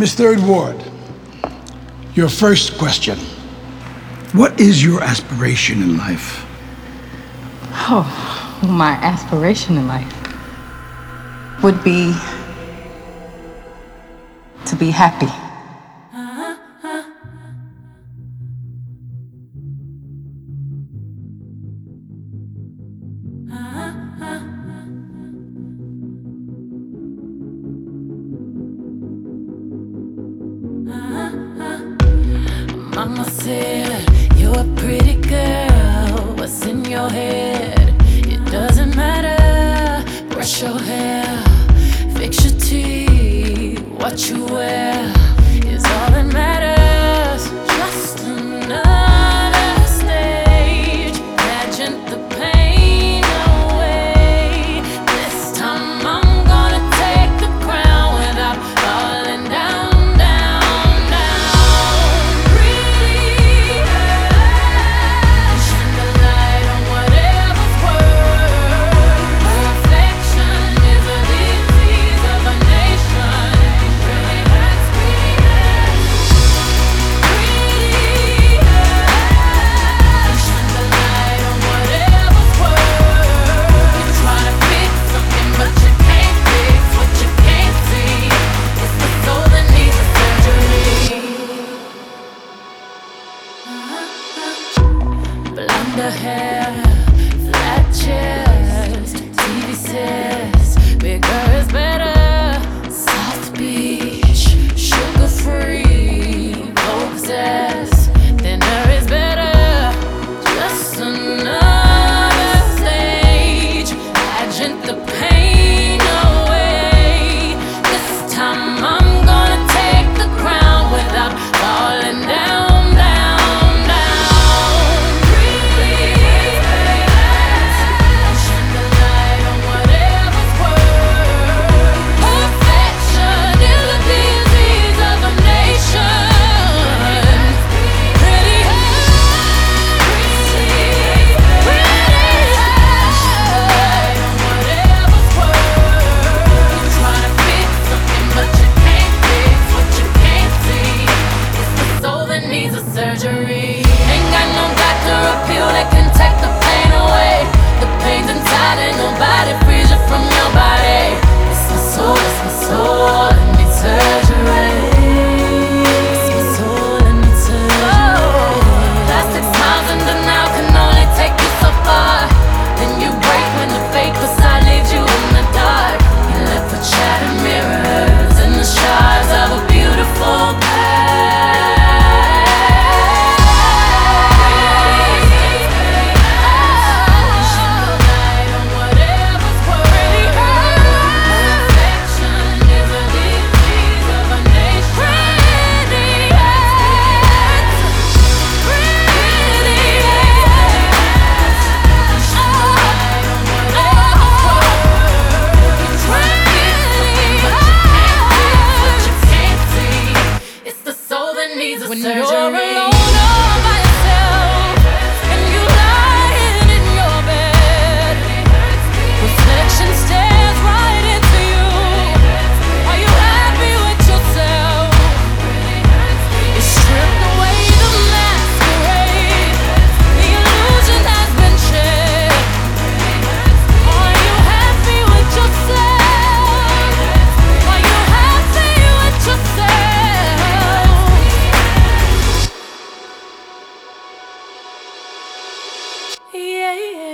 Miss Third Ward, your first question. What is your aspiration in life? Oh, my aspiration in life would be to be happy. Mama said, you're a pretty girl. What's in your head? It doesn't matter. Brush your hair, fix your teeth. What you wear is all that matters. Just another stage. Pageant the pain away. This time I'm gonna take the crown without falling down. Blonde hair, flat chest, TV says bigger is better. South Beach, sugar free, Vogue says thinner is better. Just another stage, pageant the pain away. This time I'm gonna take the crown without falling down. Surgery. Ain't got no doctor or pill that can take the pain away. The pain's inside and nobody frees you from your body. It's my soul, it needs surgery. It's my soul, it needs surgery. Plastic smiles and denial can only take you so far. Then you break when the fake facade leaves you in the dark. You're left with shattered mirrors and the shards of a beautiful past. When you're alone all by yourself and you lying in your bed, reflection stares right into you. Are you happy with yourself? You stripped away the masquerade, the illusion has been shed. Are you happy with yourself? Are you happy with yourself? Yeah, yeah.